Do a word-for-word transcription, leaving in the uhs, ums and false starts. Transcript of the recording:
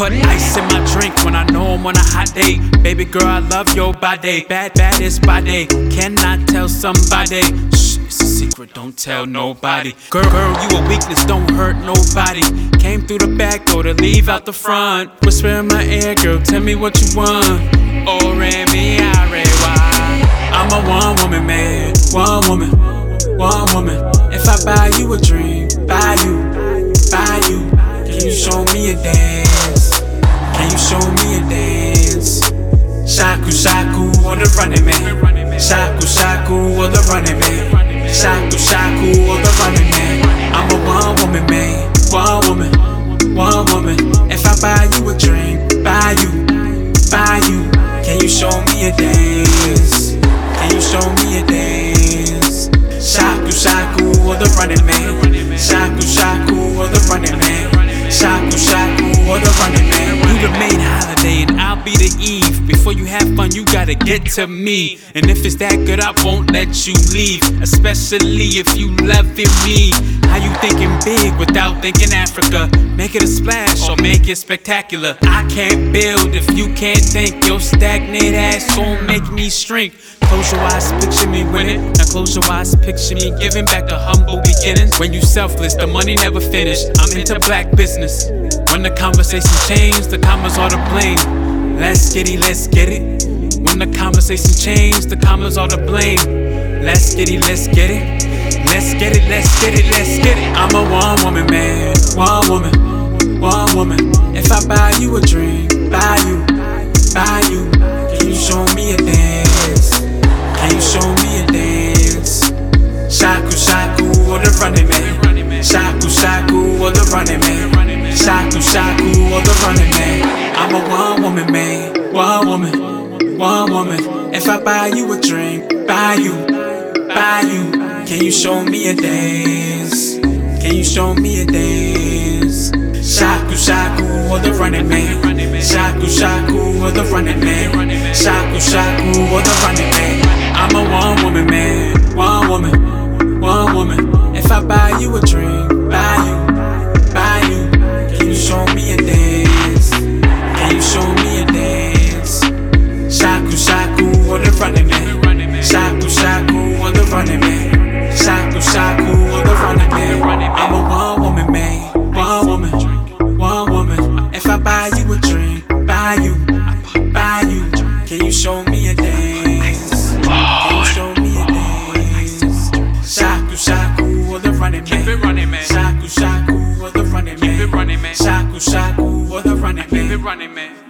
put ice in my drink when I know I'm on a hot day. Baby girl, I love your body. Bad, baddest body. Cannot tell somebody. Shh, it's a secret, don't tell nobody. Girl, girl, you a weakness, don't hurt nobody. Came through the back door to leave out the front. Whisper in my ear, girl, tell me what you want. Oh, Remy, I read why. I'm a one woman man, one woman, one woman. If I buy you a drink, buy you, buy you. Can you show me a dance? Can you show me a dance? Shaku shaku or the running man. Shaku shaku or the running man. Shaku shaku or the running man. I'm a one woman man, one woman, one woman. If I buy you a drink, buy you, buy you. Can you show me a dance? Can you show me a dance? Shaku shaku or the running man. Shaku shaku or the running man. Shaku shaku or the running man. You the main holiday and I'll be the eve. Before you have fun, you gotta get to me. And if it's that good, I won't let you leave. Especially if you loving me. How you thinking big without thinking Africa? Make it a splash or make it spectacular. I can't build if you can't think. Your stagnant ass gon' make me shrink. Close your eyes, picture me winning. Now close your eyes, picture me giving back to humble beginnings. When you selfless, the money never finished. I'm into black business. When the conversation change, the commas are to blame. Let's get it, let's get it. When the conversation change, the commas are to blame. Let's get it, let's get it. Let's get it, let's get it, let's get it. I'm a one woman man, one woman, one woman. If I buy you a drink, buy you, buy you. Can you show me a dance? Can you show me a dance? Shaku shaku or the running man. Shaku shaku or the running man. Shaku shaku or the running man. I'm a one woman man, one woman, one woman. If I buy you a drink, buy you, buy you. Can you show me a dance? Can you show me a dance? Shaku shaku or the running man. Shaku shaku or the running man. Shaku shaku or the running man. I'm a one woman man, one woman, one woman. If I buy you a drink, buy you, buy you. Can you show me a dance? Can you show me a dance? Shaku shaku or the running man. Shaku shaku or the running man. Shaku shaku or the running man. I'm a one woman man, one woman, one woman. If I buy you a drink, buy you, buy you. Can you show me a dance? Can you show me a dance? Shaku shaku or the running man. Keep it running, man. Shaku shaku or the running man. Keep it running, man. Shaku shaku or the running man. Keep it running, man.